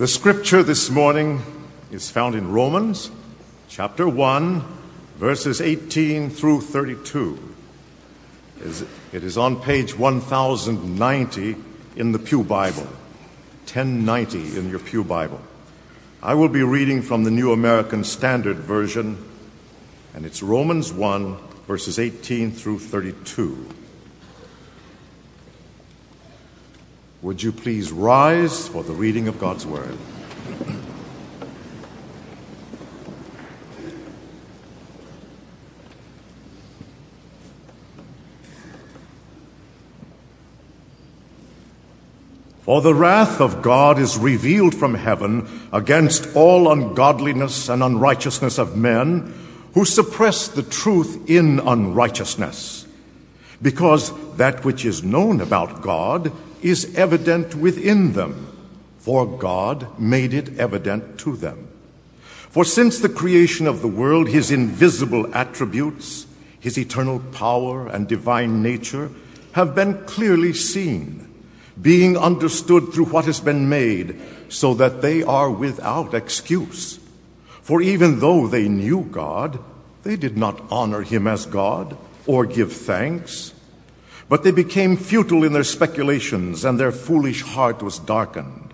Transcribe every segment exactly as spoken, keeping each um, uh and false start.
The scripture this morning is found in Romans chapter one, verses eighteen through thirty-two. It is on page one thousand ninety in the Pew Bible, ten ninety in your Pew Bible. I will be reading from the New American Standard Version, and it's Romans one, verses eighteen through thirty-two. Would you please rise for the reading of God's Word? For the wrath of God is revealed from heaven against all ungodliness and unrighteousness of men who suppress the truth in unrighteousness, because that which is known about God is evident within them, for God made it evident to them. For since the creation of the world, his invisible attributes, his eternal power and divine nature, have been clearly seen, being understood through what has been made, so that they are without excuse. For even though they knew God, they did not honor him as God or give thanks, but they became futile in their speculations, and their foolish heart was darkened.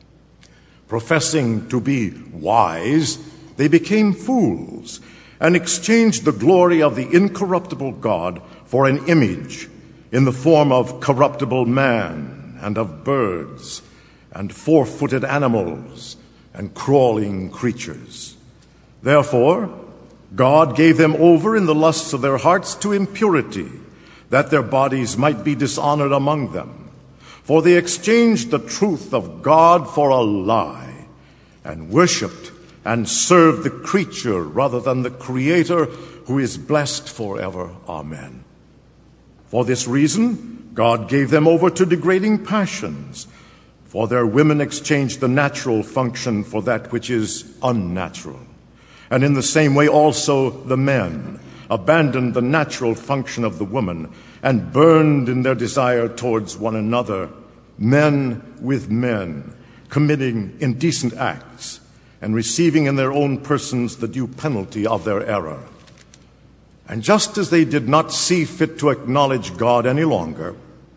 Professing to be wise, they became fools, and exchanged the glory of the incorruptible God for an image in the form of corruptible man, and of birds, and four-footed animals, and crawling creatures. Therefore, God gave them over in the lusts of their hearts to impurity, that their bodies might be dishonored among them. For they exchanged the truth of God for a lie, and worshipped and served the creature rather than the Creator, who is blessed forever. Amen. For this reason, God gave them over to degrading passions, for their women exchanged the natural function for that which is unnatural. And in the same way also the men abandoned the natural function of the woman, and burned in their desire towards one another, men with men, committing indecent acts, and receiving in their own persons the due penalty of their error. And just as they did not see fit to acknowledge God any longer,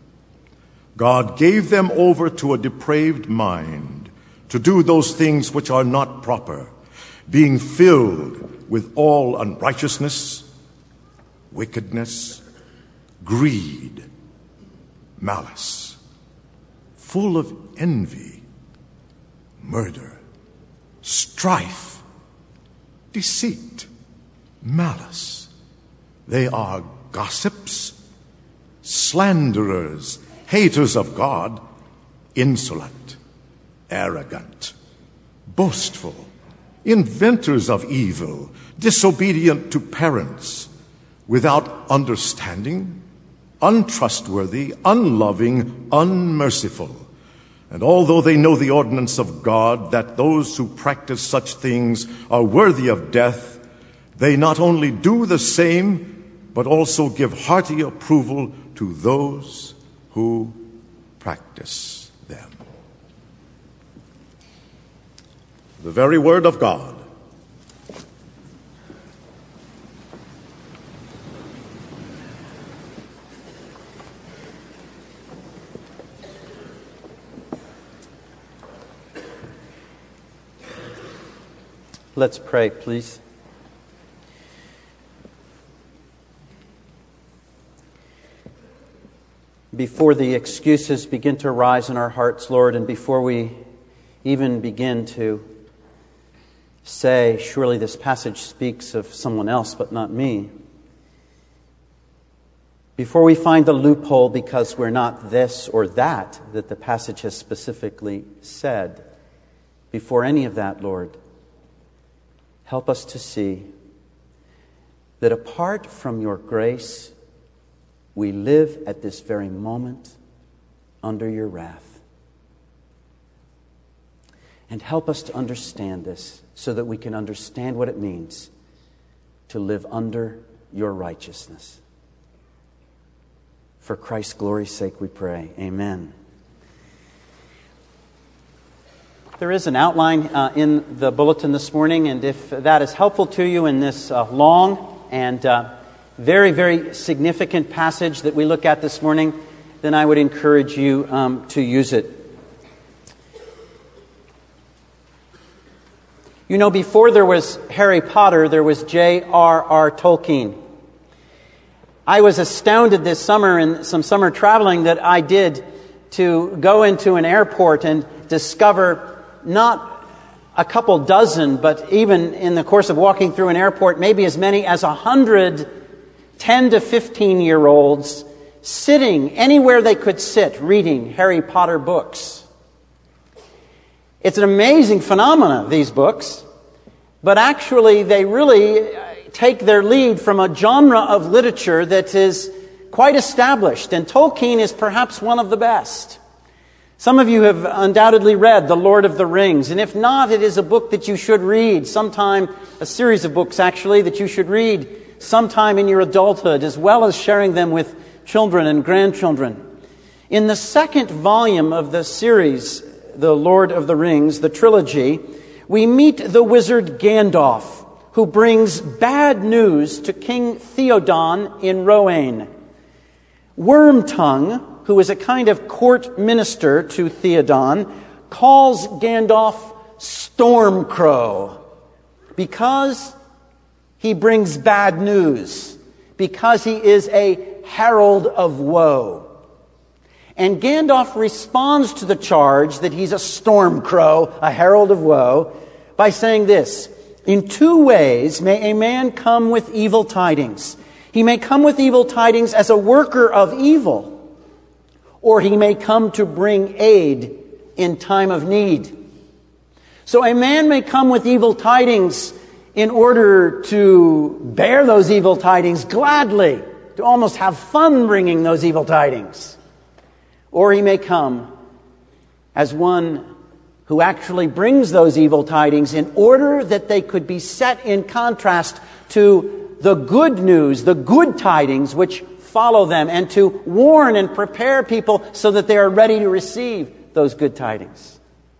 God gave them over to a depraved mind to do those things which are not proper, being filled with all unrighteousness, wickedness, greed, malice, full of envy, murder, strife, deceit, malice. They are gossips, slanderers, haters of God, insolent, arrogant, boastful, inventors of evil, disobedient to parents, without understanding, untrustworthy, unloving, unmerciful. And although they know the ordinance of God, that those who practice such things are worthy of death, they not only do the same, but also give hearty approval to those who practice them. The very word of God. Let's pray, please. Before the excuses begin to rise in our hearts, Lord, and before we even begin to say, surely this passage speaks of someone else but not me, before we find the loophole because we're not this or that that the passage has specifically said, before any of that, Lord, help us to see that apart from your grace, we live at this very moment under your wrath. And help us to understand this so that we can understand what it means to live under your righteousness. For Christ's glory's sake we pray. Amen. There is an outline uh, in the bulletin this morning, and if that is helpful to you in this uh, long and uh, very, very significant passage that we look at this morning, then I would encourage you um, to use it. You know, before there was Harry Potter, there was J R R Tolkien. I was astounded this summer in some summer traveling that I did to go into an airport and discover not a couple dozen, but even in the course of walking through an airport, maybe as many as a hundred ten to fifteen-year-olds sitting anywhere they could sit, reading Harry Potter books. It's an amazing phenomenon, these books, but actually they really take their lead from a genre of literature that is quite established, and Tolkien is perhaps one of the best. Some of you have undoubtedly read The Lord of the Rings, and if not, it is a book that you should read sometime, a series of books actually, that you should read sometime in your adulthood, as well as sharing them with children and grandchildren. In the second volume of the series, The Lord of the Rings, the trilogy, we meet the wizard Gandalf, who brings bad news to King Theoden in Rohan. Wormtongue, who is a kind of court minister to Theoden, calls Gandalf Stormcrow because he brings bad news, because he is a herald of woe. And Gandalf responds to the charge that he's a Stormcrow, a herald of woe, by saying this: in two ways may a man come with evil tidings. He may come with evil tidings as a worker of evil, or he may come to bring aid in time of need. So a man may come with evil tidings in order to bear those evil tidings gladly, to almost have fun bringing those evil tidings. Or he may come as one who actually brings those evil tidings in order that they could be set in contrast to the good news, the good tidings which follow them, and to warn and prepare people so that they are ready to receive those good tidings.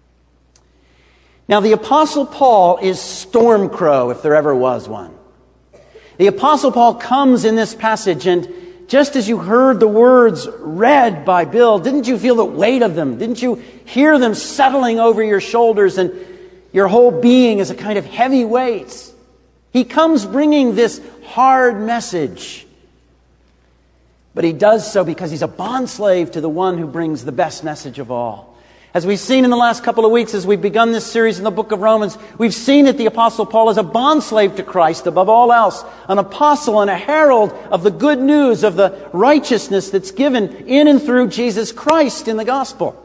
Now, the Apostle Paul is Stormcrow, if there ever was one. The Apostle Paul comes in this passage, and just as you heard the words read by Bill, didn't you feel the weight of them? Didn't you hear them settling over your shoulders, and your whole being is a kind of heavy weight? He comes bringing this hard message. But he does so because he's a bondslave to the one who brings the best message of all. As we've seen in the last couple of weeks, as we've begun this series in the book of Romans, we've seen that the Apostle Paul is a bondslave to Christ above all else, an apostle and a herald of the good news of the righteousness that's given in and through Jesus Christ in the gospel.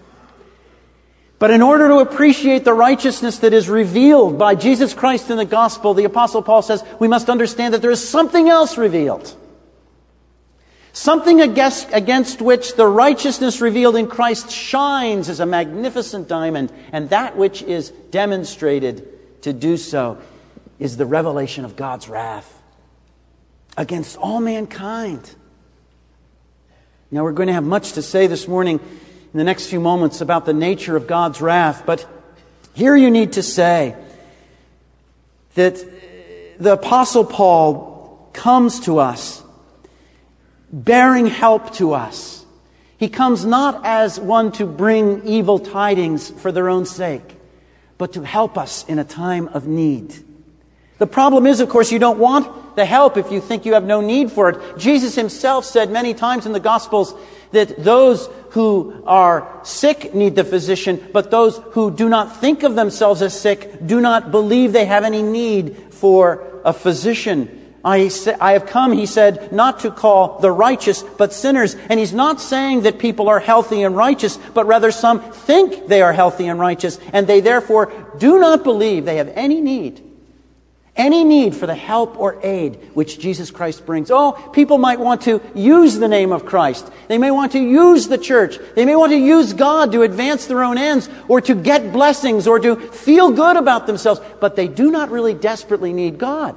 But in order to appreciate the righteousness that is revealed by Jesus Christ in the gospel, the Apostle Paul says we must understand that there is something else revealed. Something against, against which the righteousness revealed in Christ shines as a magnificent diamond, and that which is demonstrated to do so is the revelation of God's wrath against all mankind. Now, we're going to have much to say this morning in the next few moments about the nature of God's wrath, but here you need to say that the Apostle Paul comes to us bearing help to us. He comes not as one to bring evil tidings for their own sake, but to help us in a time of need. The problem is, of course, you don't want the help if you think you have no need for it. Jesus himself said many times in the Gospels that those who are sick need the physician, but those who do not think of themselves as sick do not believe they have any need for a physician. I, say, I have come, he said, not to call the righteous, but sinners. And he's not saying that people are healthy and righteous, but rather some think they are healthy and righteous, and they therefore do not believe they have any need, any need for the help or aid which Jesus Christ brings. Oh, people might want to use the name of Christ. They may want to use the church. They may want to use God to advance their own ends, or to get blessings, or to feel good about themselves, but they do not really desperately need God.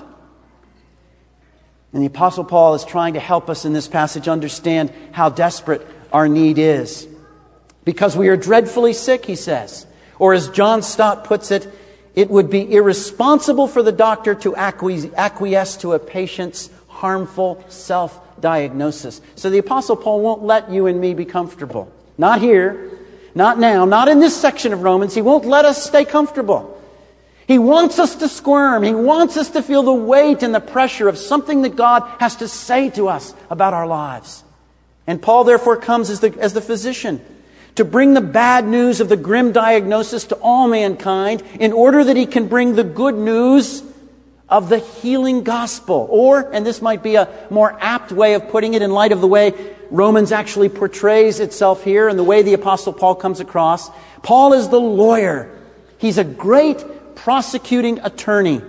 And the Apostle Paul is trying to help us in this passage understand how desperate our need is. Because we are dreadfully sick, he says. Or as John Stott puts it, it would be irresponsible for the doctor to acquiesce, acquiesce to a patient's harmful self-diagnosis. So the Apostle Paul won't let you and me be comfortable. Not here, not now, not in this section of Romans. He won't let us stay comfortable. He wants us to squirm. He wants us to feel the weight and the pressure of something that God has to say to us about our lives. And Paul therefore comes as the, as the physician to bring the bad news of the grim diagnosis to all mankind in order that he can bring the good news of the healing gospel. Or, and this might be a more apt way of putting it in light of the way Romans actually portrays itself here and the way the Apostle Paul comes across, Paul is the lawyer. He's a great prosecuting attorney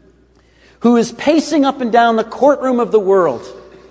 who is pacing up and down the courtroom of the world.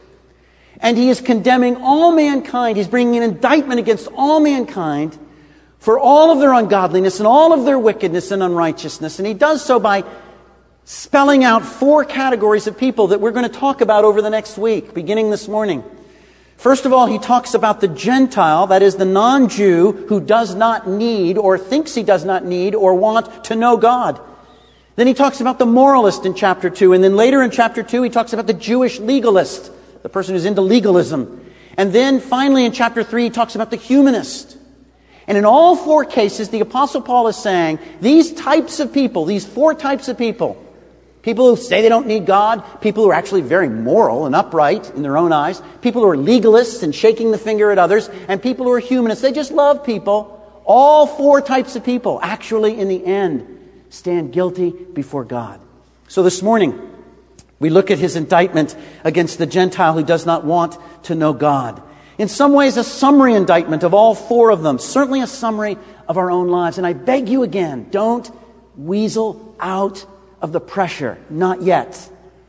And he is condemning all mankind. He's bringing an indictment against all mankind for all of their ungodliness and all of their wickedness and unrighteousness. And he does so by spelling out four categories of people that we're going to talk about over the next week, beginning this morning. First of all, he talks about the Gentile, that is the non-Jew who does not need or thinks he does not need or want to know God. Then he talks about the moralist in chapter two. And then later in chapter two, he talks about the Jewish legalist, the person who's into legalism. And then finally in chapter three, he talks about the humanist. And in all four cases, the Apostle Paul is saying these types of people, these four types of people, people who say they don't need God, people who are actually very moral and upright in their own eyes, people who are legalists and shaking the finger at others, and people who are humanists, they just love people. All four types of people actually in the end stand guilty before God. So this morning, we look at his indictment against the Gentile who does not want to know God. In some ways, a summary indictment of all four of them. Certainly a summary of our own lives. And I beg you again, don't weasel out of the pressure. Not yet.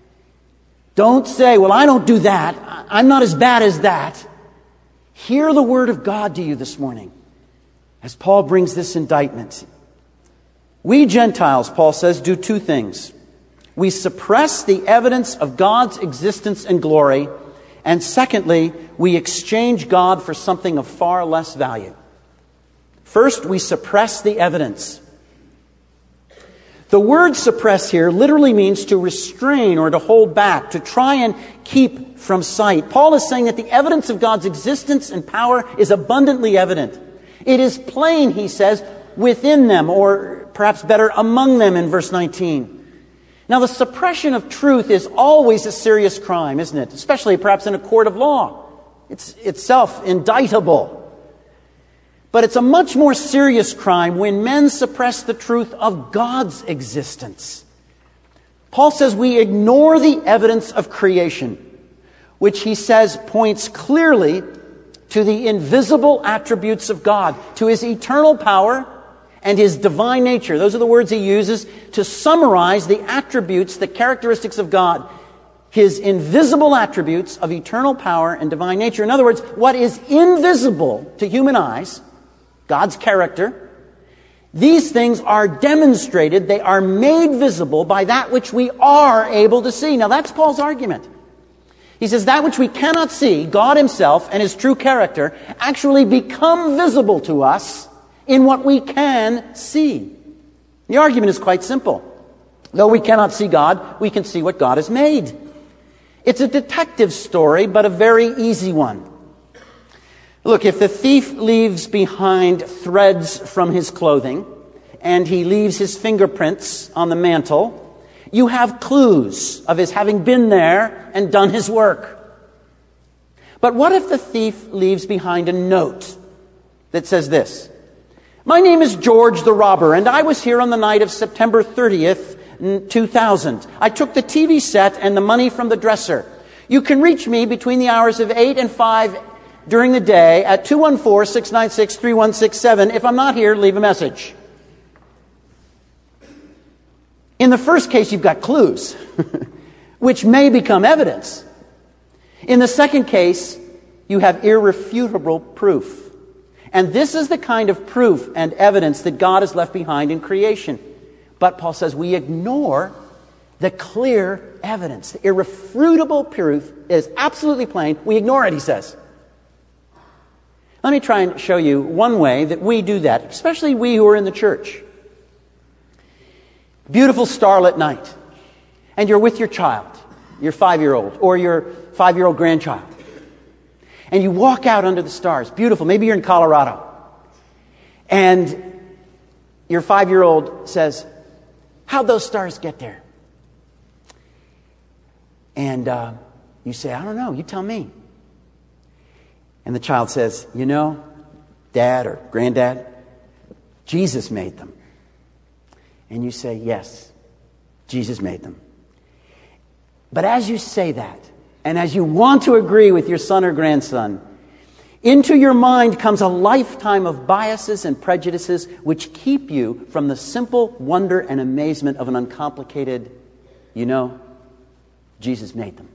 Don't say, well, I don't do that. I'm not as bad as that. Hear the word of God to you this morning as Paul brings this indictment. We Gentiles, Paul says, do two things. We suppress the evidence of God's existence and glory. And secondly, we exchange God for something of far less value. First, we suppress the evidence. The word suppress here literally means to restrain or to hold back, to try and keep from sight. Paul is saying that the evidence of God's existence and power is abundantly evident. It is plain, he says, within them, or perhaps better, among them in verse nineteen. Now, the suppression of truth is always a serious crime, isn't it? Especially perhaps in a court of law. It's itself indictable. But it's a much more serious crime when men suppress the truth of God's existence. Paul says we ignore the evidence of creation, which he says points clearly to the invisible attributes of God, to his eternal power and his divine nature. Those are the words he uses to summarize the attributes, the characteristics of God. His invisible attributes of eternal power and divine nature. In other words, what is invisible to human eyes, God's character, these things are demonstrated, they are made visible by that which we are able to see. Now that's Paul's argument. He says that which we cannot see, God himself and his true character, actually become visible to us in what we can see. The argument is quite simple. Though we cannot see God, we can see what God has made. It's a detective story, but a very easy one. Look, if the thief leaves behind threads from his clothing, and he leaves his fingerprints on the mantle, you have clues of his having been there and done his work. But what if the thief leaves behind a note that says this: "My name is George the Robber, and I was here on the night of September thirtieth, two thousand. I took the T V set and the money from the dresser. You can reach me between the hours of eight and five during the day at two one four, six nine six, three one six seven. If I'm not here, leave a message." In the first case, you've got clues, which may become evidence. In the second case, you have irrefutable proof. And this is the kind of proof and evidence that God has left behind in creation. But Paul says we ignore the clear evidence. The irrefutable proof is absolutely plain. We ignore it, he says. Let me try and show you one way that we do that, especially we who are in the church. Beautiful starlit night, and you're with your child, your five-year-old, or your five-year-old grandchild. And you walk out under the stars. Beautiful. Maybe you're in Colorado. And your five-year-old says, "How'd those stars get there?" And uh, you say, "I don't know. You tell me." And the child says, "You know, Dad or Granddad, Jesus made them." And you say, "Yes, Jesus made them." But as you say that, and as you want to agree with your son or grandson, into your mind comes a lifetime of biases and prejudices which keep you from the simple wonder and amazement of an uncomplicated, "You know, Jesus made them."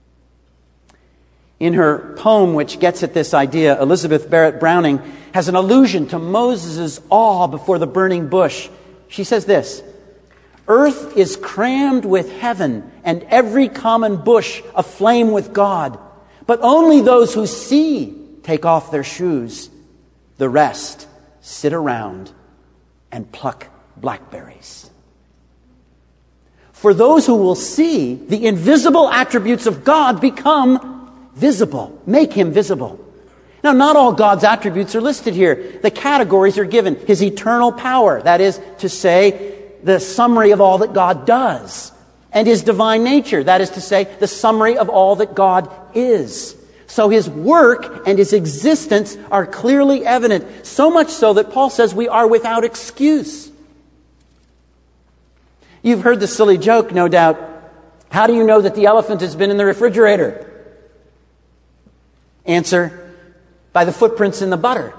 In her poem, which gets at this idea, Elizabeth Barrett Browning has an allusion to Moses' awe before the burning bush. She says this, "Earth is crammed with heaven and every common bush aflame with God. But only those who see take off their shoes. The rest sit around and pluck blackberries." For those who will see, the invisible attributes of God become visible. Make him visible. Now, not all God's attributes are listed here. The categories are given. His eternal power, that is to say, the summary of all that God does. And his divine nature, that is to say, the summary of all that God is. So his work and his existence are clearly evident, so much so that Paul says we are without excuse. You've heard the silly joke, no doubt. How do you know that the elephant has been in the refrigerator? Answer, by the footprints in the butter.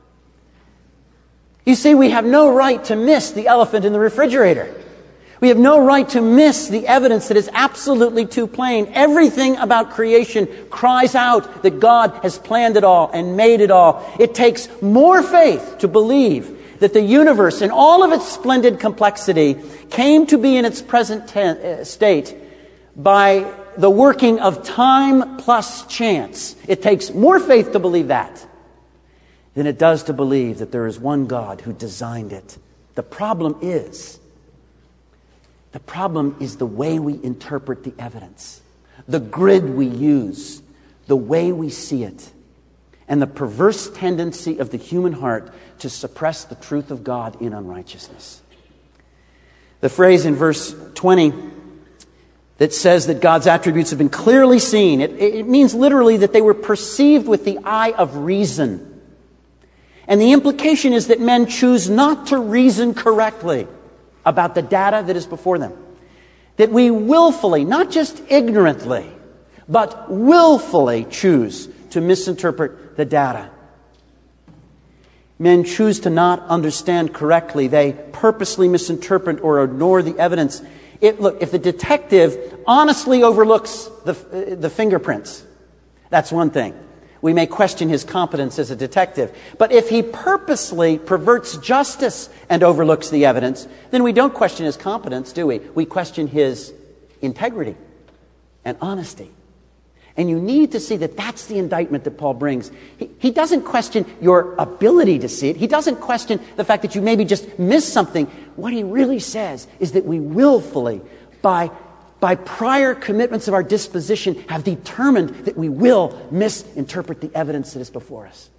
You see, we have no right to miss the elephant in the refrigerator. We have no right to miss the evidence that is absolutely too plain. Everything about creation cries out that God has planned it all and made it all. It takes more faith to believe that the universe, in all of its splendid complexity, came to be in its present ten- uh, state by the working of time plus chance. It takes more faith to believe that than it does to believe that there is one God who designed it. The problem is, the problem is the way we interpret the evidence, the grid we use, the way we see it, and the perverse tendency of the human heart to suppress the truth of God in unrighteousness. The phrase in verse twenty that says that God's attributes have been clearly seen, it, it means literally that they were perceived with the eye of reason. And the implication is that men choose not to reason correctly about the data that is before them. That we willfully, not just ignorantly, but willfully choose to misinterpret the data. Men choose to not understand correctly. They purposely misinterpret or ignore the evidence. It, look, if the detective honestly overlooks the, uh, the fingerprints, that's one thing. We may question his competence as a detective. But if he purposely perverts justice and overlooks the evidence, then we don't question his competence, do we? We question his integrity and honesty. And you need to see that that's the indictment that Paul brings. He, he doesn't question your ability to see it. He doesn't question the fact that you maybe just missed something. What he really says is that we willfully, by, by prior commitments of our disposition, have determined that we will misinterpret the evidence that is before us.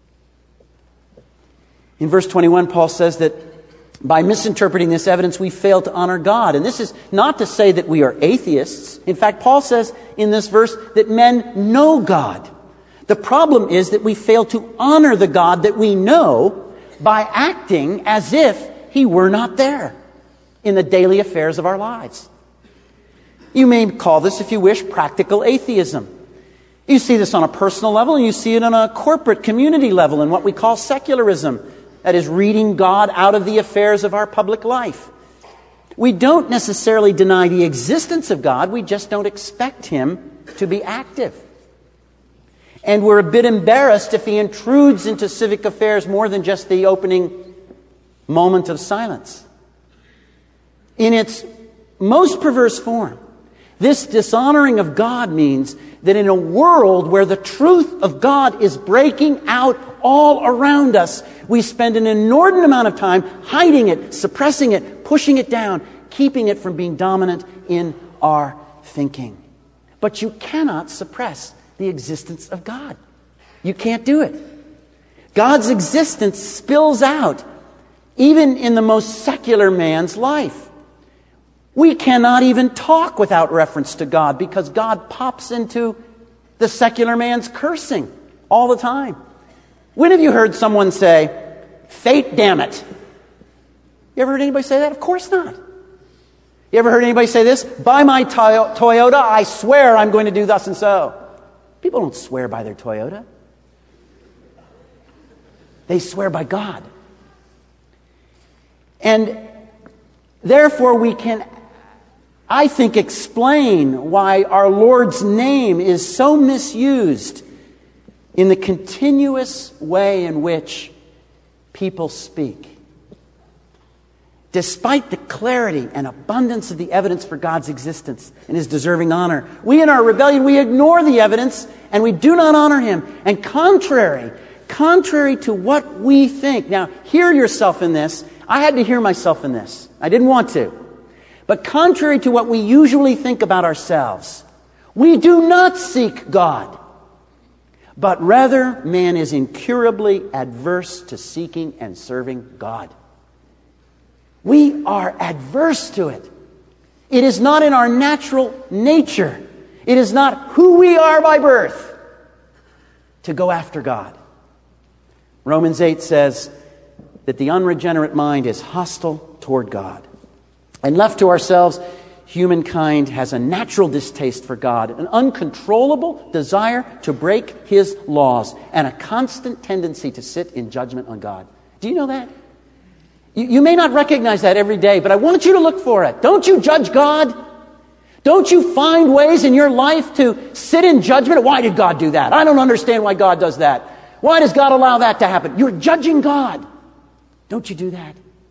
In verse twenty-one, Paul says that by misinterpreting this evidence, we fail to honor God. And this is not to say that we are atheists. In fact, Paul says in this verse that men know God. The problem is that we fail to honor the God that we know by acting as if he were not there in the daily affairs of our lives. You may call this, if you wish, practical atheism. You see this on a personal level, and you see it on a corporate community level in what we call secularism. That is, reading God out of the affairs of our public life. We don't necessarily deny the existence of God. We just don't expect him to be active. And we're a bit embarrassed if he intrudes into civic affairs more than just the opening moment of silence. In its most perverse form, this dishonoring of God means that in a world where the truth of God is breaking out all around us. We spend an inordinate amount of time hiding it, suppressing it, pushing it down, keeping it from being dominant in our thinking. But you cannot suppress the existence of God. You can't do it. God's existence spills out even in the most secular man's life. We cannot even talk without reference to God because God pops into the secular man's cursing all the time. When have you heard someone say, "Fate, damn it"? You ever heard anybody say that? Of course not. You ever heard anybody say this? "By my to- Toyota, I swear I'm going to do thus and so." People don't swear by their Toyota. They swear by God. And therefore we can, I think, explain why our Lord's name is so misused in the continuous way in which people speak. Despite the clarity and abundance of the evidence for God's existence and His deserving honor, we in our rebellion, we ignore the evidence and we do not honor Him. And contrary, contrary to what we think. Now, hear yourself in this. I had to hear myself in this. I didn't want to. But contrary to what we usually think about ourselves, we do not seek God. But rather, man is incurably adverse to seeking and serving God. We are adverse to it. It is not in our natural nature. It is not who we are by birth to go after God. Romans eight says that the unregenerate mind is hostile toward God. And left to ourselves, humankind has a natural distaste for God, an uncontrollable desire to break His laws, and a constant tendency to sit in judgment on God. Do you know that? You, you may not recognize that every day, but I want you to look for it. Don't you judge God? Don't you find ways in your life to sit in judgment? Why did God do that? I don't understand why God does that. Why does God allow that to happen? You're judging God. Don't you do that?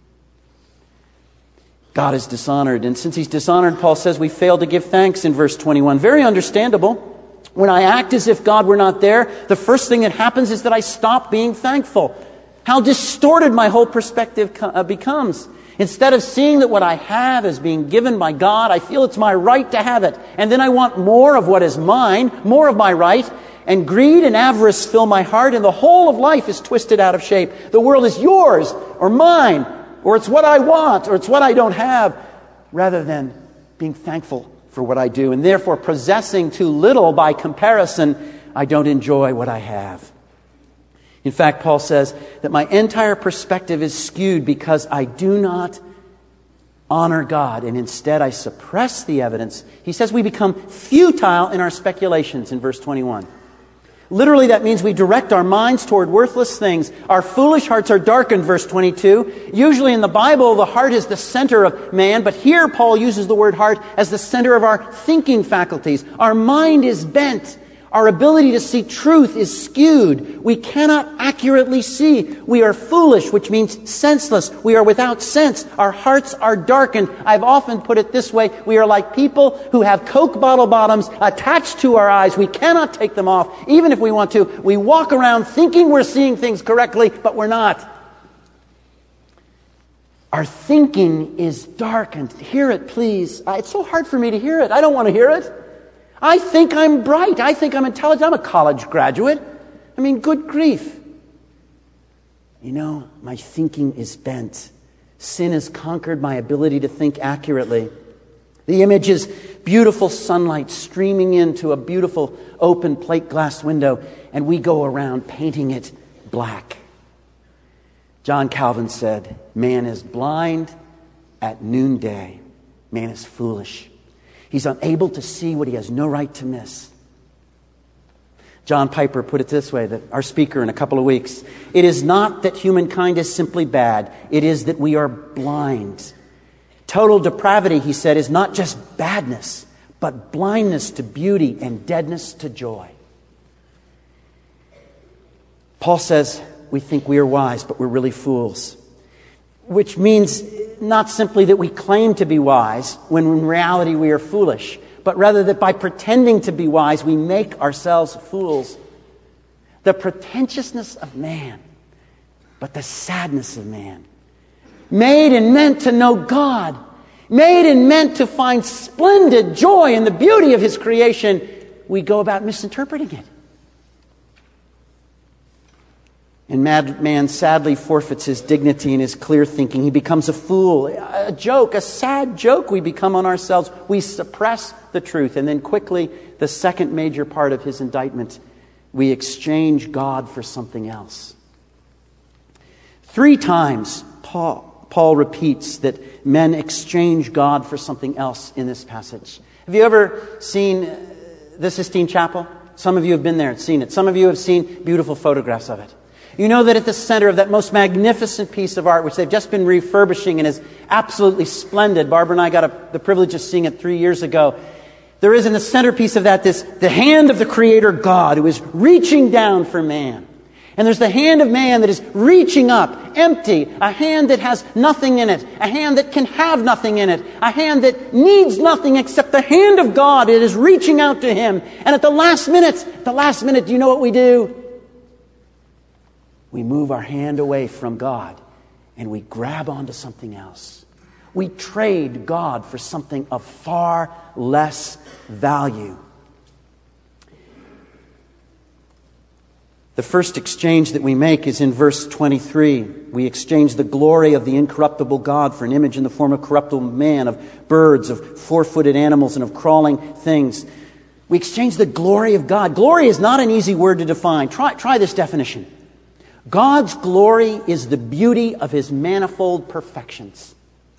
God is dishonored. And since He's dishonored, Paul says we fail to give thanks in verse twenty-one. Very understandable. When I act as if God were not there, the first thing that happens is that I stop being thankful. How distorted my whole perspective becomes. Instead of seeing that what I have is being given by God, I feel it's my right to have it. And then I want more of what is mine, more of my right. And greed and avarice fill my heart, and the whole of life is twisted out of shape. The world is yours or mine, or it's what I want, or it's what I don't have, rather than being thankful for what I do. And therefore, possessing too little by comparison, I don't enjoy what I have. In fact, Paul says that my entire perspective is skewed because I do not honor God, and instead I suppress the evidence. He says we become futile in our speculations in verse twenty-one. Literally, that means we direct our minds toward worthless things. Our foolish hearts are darkened, verse twenty-two. Usually in the Bible, the heart is the center of man, but here Paul uses the word heart as the center of our thinking faculties. Our mind is bent. Our ability to see truth is skewed. We cannot accurately see. We are foolish, which means senseless. We are without sense. Our hearts are darkened. I've often put it this way. We are like people who have Coke bottle bottoms attached to our eyes. We cannot take them off, even if we want to. We walk around thinking we're seeing things correctly, but we're not. Our thinking is darkened. Hear it, please. It's so hard for me to hear it. I don't want to hear it. I think I'm bright. I think I'm intelligent. I'm a college graduate. I mean, good grief. You know, my thinking is bent. Sin has conquered my ability to think accurately. The image is beautiful sunlight streaming into a beautiful open plate glass window, and we go around painting it black. John Calvin said, man is blind at noonday. Man is foolish. He's unable to see what he has no right to miss. John Piper put it this way, that our speaker in a couple of weeks. It is not that humankind is simply bad. It is that we are blind. Total depravity, he said, is not just badness, but blindness to beauty and deadness to joy. Paul says we think we are wise, but we're really fools. Which means not simply that we claim to be wise, when in reality we are foolish, but rather that by pretending to be wise, we make ourselves fools. the pretentiousness of man, but the sadness of man. Made and meant to know God, made and meant to find splendid joy in the beauty of His creation, we go about misinterpreting it. And mad man sadly forfeits his dignity and his clear thinking. He becomes a fool, a joke, a sad joke we become on ourselves. We suppress the truth. And then quickly, the second major part of his indictment, we exchange God for something else. Three times, Paul, Paul repeats that men exchange God for something else in this passage. Have you ever seen the Sistine Chapel? Some of you have been there and seen it. Some of you have seen beautiful photographs of it. You know that at the center of that most magnificent piece of art, which they've just been refurbishing and is absolutely splendid, Barbara and I got a, the privilege of seeing it three years ago, there is in the centerpiece of that this the hand of the Creator God who is reaching down for man. And there's the hand of man that is reaching up, empty, a hand that has nothing in it, a hand that can have nothing in it, a hand that needs nothing except the hand of God. It is reaching out to him. And at the last minute, at the last minute, do you know what we do? We move our hand away from God and we grab onto something else. We trade God for something of far less value. The first exchange that we make is in verse twenty-three. We exchange the glory of the incorruptible God for an image in the form of corruptible man, of birds, of four-footed animals, and of crawling things. We exchange the glory of God. Glory is not an easy word to define. Try, try this definition. God's glory is the beauty of His manifold perfections.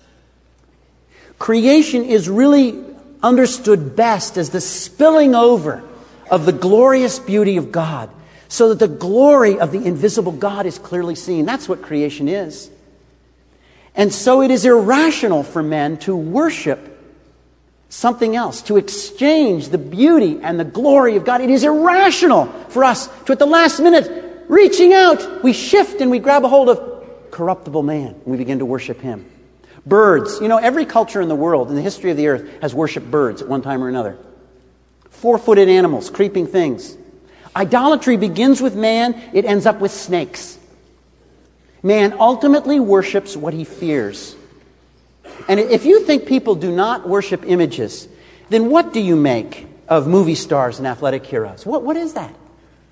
Creation is really understood best as the spilling over of the glorious beauty of God, so that the glory of the invisible God is clearly seen. That's what creation is. And so it is irrational for men to worship something else, to exchange the beauty and the glory of God. It is irrational for us to, at the last minute, reaching out, we shift and we grab a hold of corruptible man. And we begin to worship him. Birds. You know, every culture in the world, in the history of the earth, has worshipped birds at one time or another. Four-footed animals, creeping things. Idolatry begins with man, it ends up with snakes. Man ultimately worships what he fears. And if you think people do not worship images, then what do you make of movie stars and athletic heroes? What, what is that?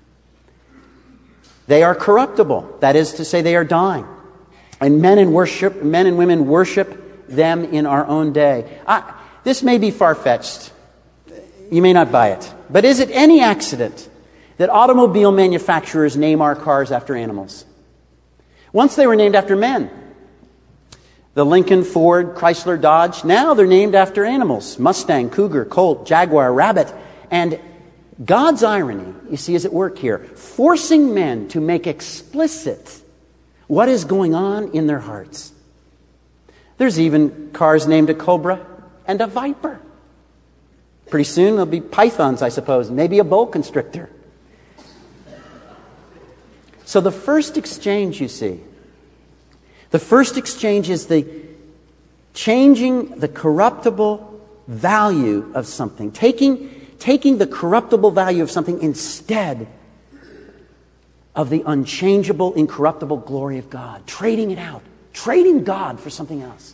They are corruptible. That is to say, they are dying. And men and worship, men and women worship them in our own day. I, this may be far-fetched. You may not buy it. But is it any accident that automobile manufacturers name our cars after animals? Once they were named after men. The Lincoln, Ford, Chrysler, Dodge. Now they're named after animals. Mustang, Cougar, Colt, Jaguar, Rabbit. And God's irony, you see, is at work here, forcing men to make explicit what is going on in their hearts. There's even cars named a cobra and a viper. Pretty soon there'll be pythons, I suppose, maybe a boa constrictor. So the first exchange, you see, the first exchange is the changing the corruptible value of something, taking Taking the corruptible value of something instead of the unchangeable, incorruptible glory of God. Trading it out. Trading God for something else.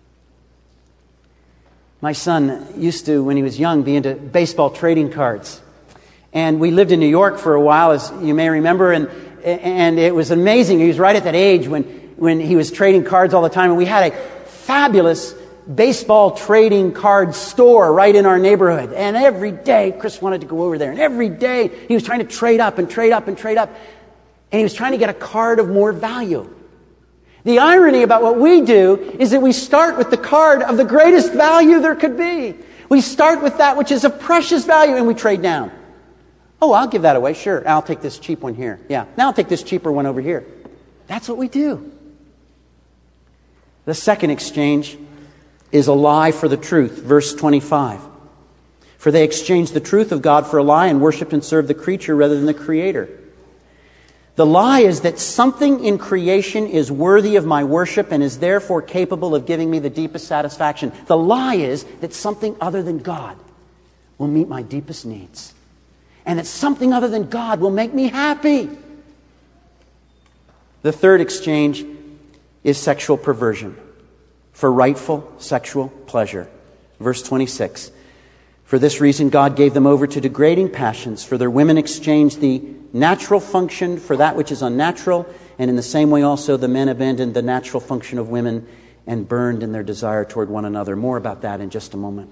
My son used to, when he was young, be into baseball trading cards. And we lived in New York for a while, as you may remember, and and it was amazing. He was right at that age when, when he was trading cards all the time. And we had a fabulous baseball trading card store right in our neighborhood. And every day, Chris wanted to go over there. And every day, he was trying to trade up and trade up and trade up. And he was trying to get a card of more value. The irony about what we do is that we start with the card of the greatest value there could be. We start with that which is of precious value and we trade down. Oh, I'll give that away. Sure. I'll take this cheap one here. Yeah. Now I'll take this cheaper one over here. That's what we do. The second exchange is a lie for the truth. Verse twenty-five. For they exchanged the truth of God for a lie and worshipped and served the creature rather than the Creator. The lie is that something in creation is worthy of my worship and is therefore capable of giving me the deepest satisfaction. The lie is that something other than God will meet my deepest needs. and that something other than God will make me happy. The third exchange is sexual perversion for rightful sexual pleasure. Verse twenty-six. For this reason God gave them over to degrading passions, for their women exchanged the natural function for that which is unnatural, and in the same way also the men abandoned the natural function of women and burned in their desire toward one another. More about that in just a moment.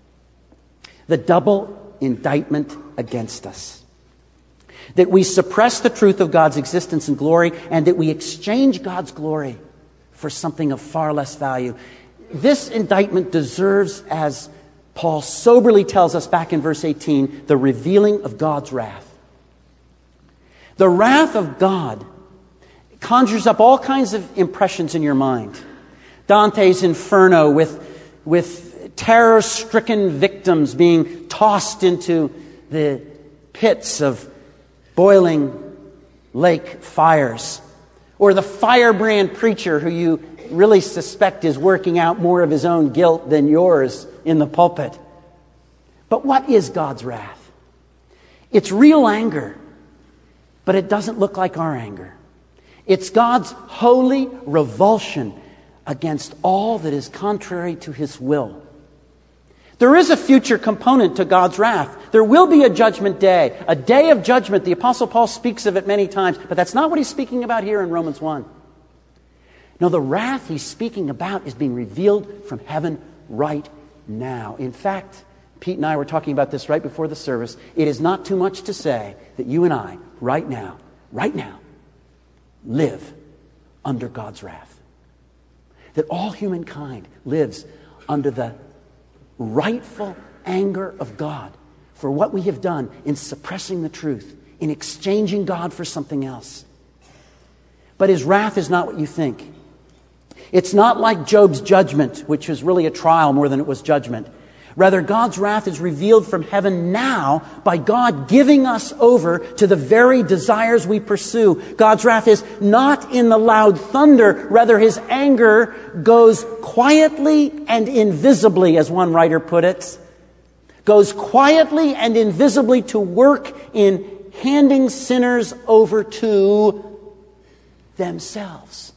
The double indictment against us. That we suppress the truth of God's existence and glory, and that we exchange God's glory for something of far less value. This indictment deserves, as Paul soberly tells us back in verse eighteen, the revealing of God's wrath. The wrath of God conjures up all kinds of impressions in your mind. Dante's Inferno with, with terror-stricken victims being tossed into the pits of boiling lake fires. Or the firebrand preacher who you really suspect is working out more of his own guilt than yours in the pulpit. But what is God's wrath? It's real anger, but it doesn't look like our anger. It's God's holy revulsion against all that is contrary to His will. There is a future component to God's wrath. There will be a judgment day, a day of judgment. The Apostle Paul speaks of it many times, but that's not what he's speaking about here in Romans one. No, the wrath he's speaking about is being revealed from heaven right now. In fact, Pete and I were talking about this right before the service. It is not too much to say that you and I, right now, right now, live under God's wrath. That all humankind lives under the rightful anger of God for what we have done in suppressing the truth, in exchanging God for something else. But His wrath is not what you think. It's not like Job's judgment, which was really a trial more than it was judgment. Rather, God's wrath is revealed from heaven now by God giving us over to the very desires we pursue. God's wrath is not in the loud thunder. Rather, His anger goes quietly and invisibly, as one writer put it. Goes quietly and invisibly to work in handing sinners over to themselves.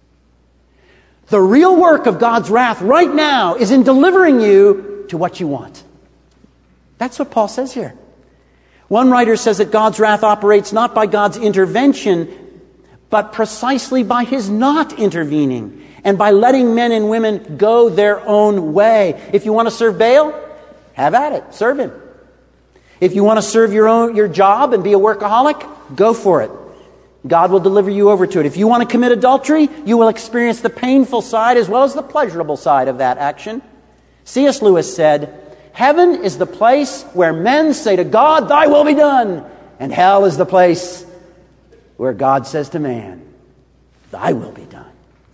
The real work of God's wrath right now is in delivering you to what you want. That's what Paul says here. One writer says that God's wrath operates not by God's intervention, but precisely by His not intervening and by letting men and women go their own way. If you want to serve Baal, have at it. Serve him. If you want to serve your own your job and be a workaholic, go for it. God will deliver you over to it. If you want to commit adultery, you will experience the painful side as well as the pleasurable side of that action. C S Lewis said, "Heaven is the place where men say to God, 'Thy will be done,' and hell is the place where God says to man, 'Thy will be done.'"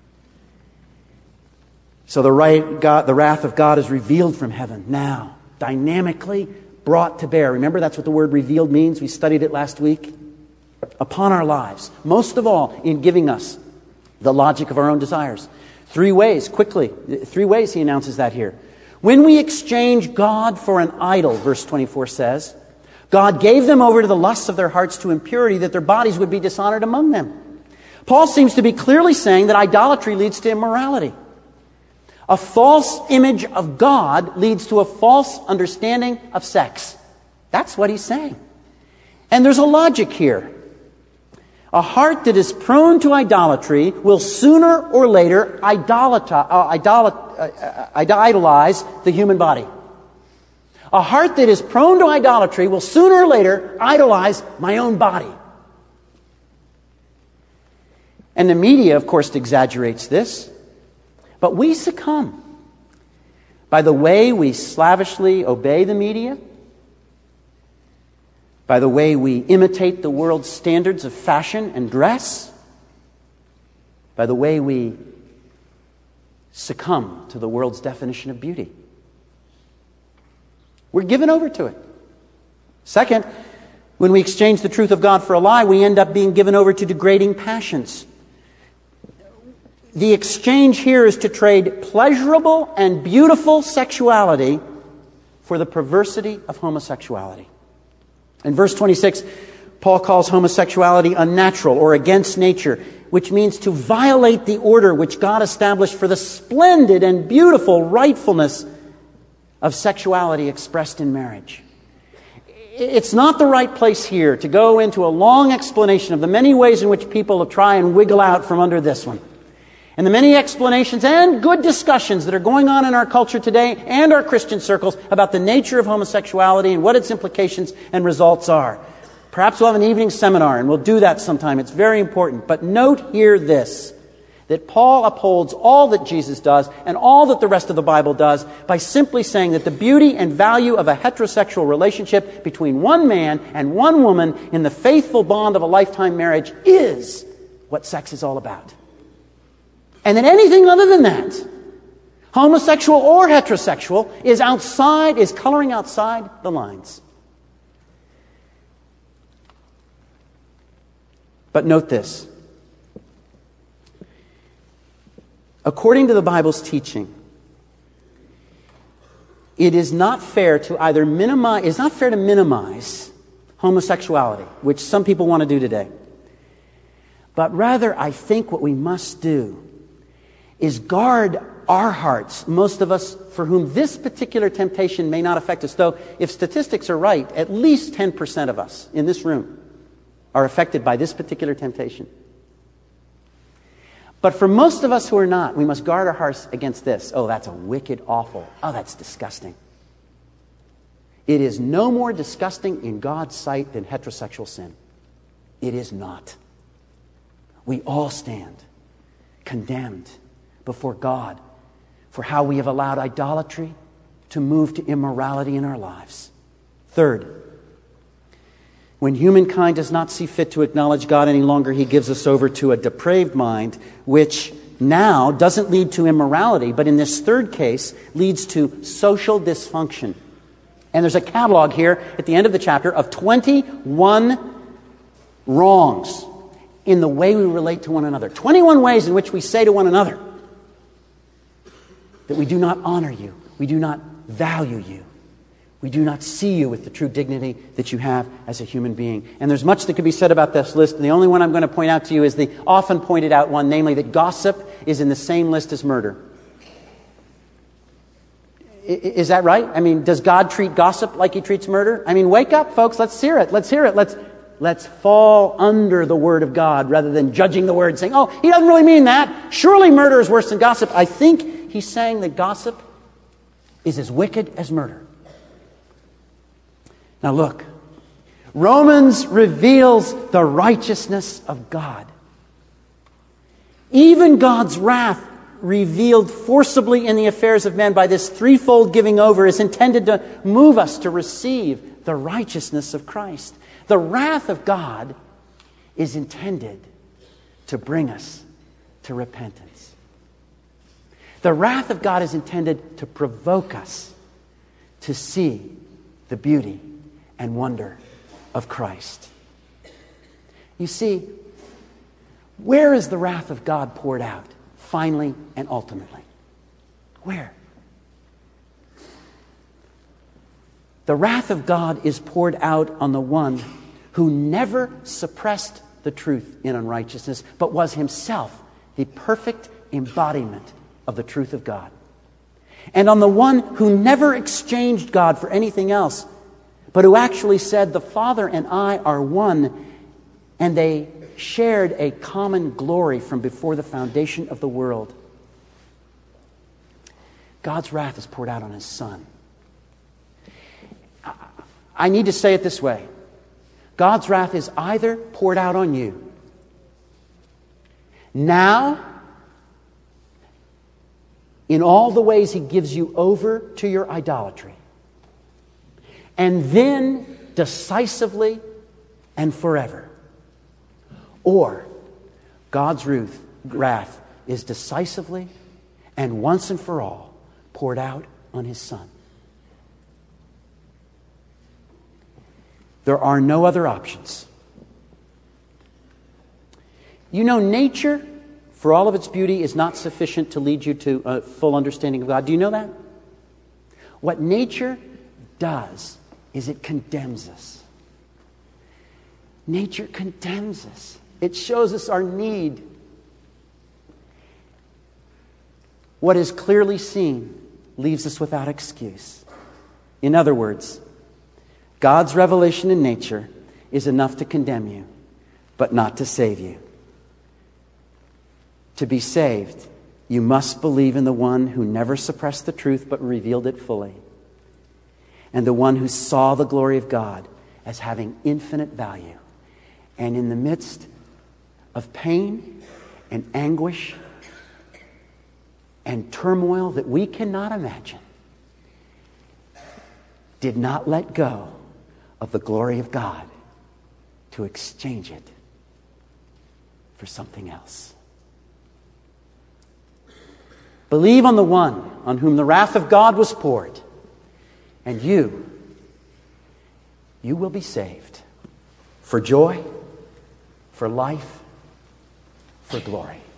So the right God, the wrath of God is revealed from heaven now, dynamically brought to bear. Remember, that's what the word revealed means. We studied it last week. Upon our lives, most of all in giving us the logic of our own desires. Three ways, quickly, three ways he announces that here. When we exchange God for an idol, verse twenty-four says, God gave them over to the lusts of their hearts to impurity, that their bodies would be dishonored among them. Paul seems to be clearly saying that idolatry leads to immorality. A false image of God leads to a false understanding of sex. That's what he's saying. And there's a logic here. A heart that is prone to idolatry will sooner or later idolata, uh, idolat, uh, uh, idolize the human body. A heart that is prone to idolatry will sooner or later idolize my own body. And the media, of course, exaggerates this. But we succumb by the way we slavishly obey the media, by the way we imitate the world's standards of fashion and dress, by the way we succumb to the world's definition of beauty. We're given over to it. Second, when we exchange the truth of God for a lie, we end up being given over to degrading passions. The exchange here is to trade pleasurable and beautiful sexuality for the perversity of homosexuality. In verse twenty-six, Paul calls homosexuality unnatural or against nature, which means to violate the order which God established for the splendid and beautiful rightfulness of sexuality expressed in marriage. It's not the right place here to go into a long explanation of the many ways in which people will try and wiggle out from under this one. And the many explanations and good discussions that are going on in our culture today and our Christian circles about the nature of homosexuality and what its implications and results are. Perhaps we'll have an evening seminar, and we'll do that sometime. It's very important. But note here this, that Paul upholds all that Jesus does and all that the rest of the Bible does by simply saying that the beauty and value of a heterosexual relationship between one man and one woman in the faithful bond of a lifetime marriage is what sex is all about. And that anything other than that, homosexual or heterosexual, is outside, is coloring outside the lines. But note this. According to the Bible's teaching, it is not fair to either minimize, it's not fair to minimize homosexuality, which some people want to do today. But rather, I think what we must do is guard our hearts, most of us for whom this particular temptation may not affect us. Though, if statistics are right, at least ten percent of us in this room are affected by this particular temptation. But for most of us who are not, we must guard our hearts against this. Oh, that's a wicked, awful. Oh, that's disgusting. It is no more disgusting in God's sight than heterosexual sin. It is not. We all stand condemned before God for how we have allowed idolatry to move to immorality in our lives. Third, when humankind does not see fit to acknowledge God any longer, he gives us over to a depraved mind, which now doesn't lead to immorality, but in this third case leads to social dysfunction. And there's a catalog here at the end of the chapter of twenty-one wrongs in the way we relate to one another. twenty-one ways in which we say to one another that we do not honor you, we do not value you, we do not see you with the true dignity that you have as a human being. And there's much that could be said about this list. And the only one I'm going to point out to you is the often pointed out one, namely that gossip is in the same list as murder. Is that right? I mean, does God treat gossip like he treats murder? I mean, wake up, folks. Let's hear it. Let's hear it. Let's, let's fall under the Word of God rather than judging the Word, saying, oh, he doesn't really mean that. Surely murder is worse than gossip. I think he's saying that gossip is as wicked as murder. Now look, Romans reveals the righteousness of God. Even God's wrath revealed forcibly in the affairs of men by this threefold giving over is intended to move us to receive the righteousness of Christ. The wrath of God is intended to bring us to repentance. The wrath of God is intended to provoke us to see the beauty and wonder of Christ. You see, where is the wrath of God poured out, finally and ultimately? Where? The wrath of God is poured out on the one who never suppressed the truth in unrighteousness, but was himself the perfect embodiment of the truth of God. And on the one who never exchanged God for anything else, but who actually said, the Father and I are one, and they shared a common glory from before the foundation of the world. God's wrath is poured out on his Son. I need to say it this way. God's wrath is either poured out on you now, in all the ways he gives you over to your idolatry, and then decisively and forever. Or God's wrath is decisively and once and for all poured out on his Son. There are no other options. You know, nature, for all of its beauty, is not sufficient to lead you to a full understanding of God. Do you know that? What nature does is it condemns us. Nature condemns us. It shows us our need. What is clearly seen leaves us without excuse. In other words, God's revelation in nature is enough to condemn you, but not to save you. To be saved, you must believe in the one who never suppressed the truth but revealed it fully, and the one who saw the glory of God as having infinite value. And in the midst of pain and anguish and turmoil that we cannot imagine, did not let go of the glory of God to exchange it for something else. Believe on the one on whom the wrath of God was poured, and you, you will be saved for joy, for life, for glory.